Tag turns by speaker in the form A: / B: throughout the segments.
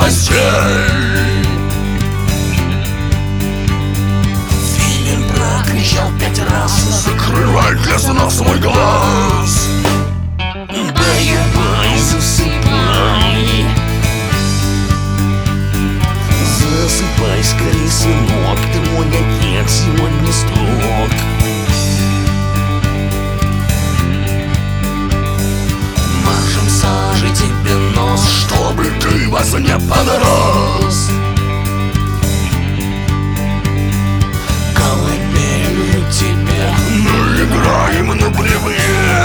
A: постель. Филин прокричал 5 раз: закрывай для сна свой глаз. Бай-бай, засыпай. Засыпай скорей, сынок, ты мой отец, сегодня строг. Мажем сажей тебе нос, чтобы ты во сне подрос. Колыбелью тебе наиграем на бревне.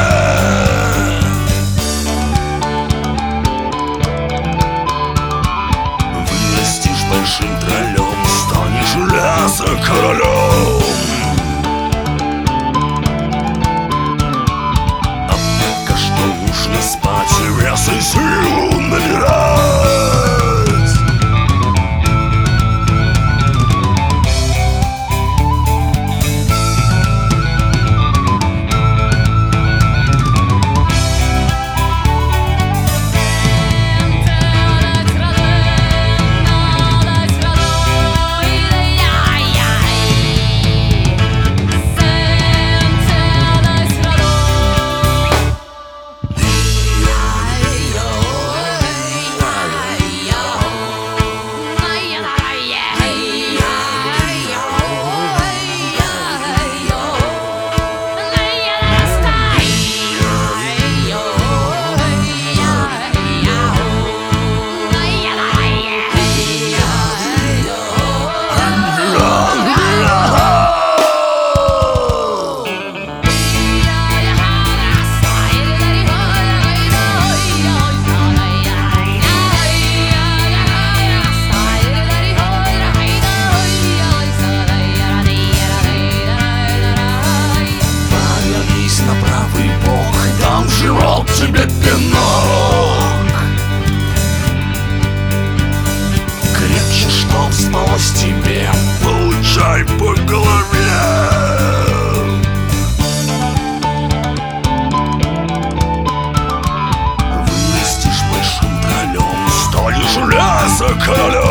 A: Вырастешь большим троллем, станешь леса королем. А пока что нужно спать, вес и силу набирать. На правый бок, там живот тебе пинок. Крепче, чтоб спалось тебе, получай по голове. Вырастешь большим троллем, станешь леса королем.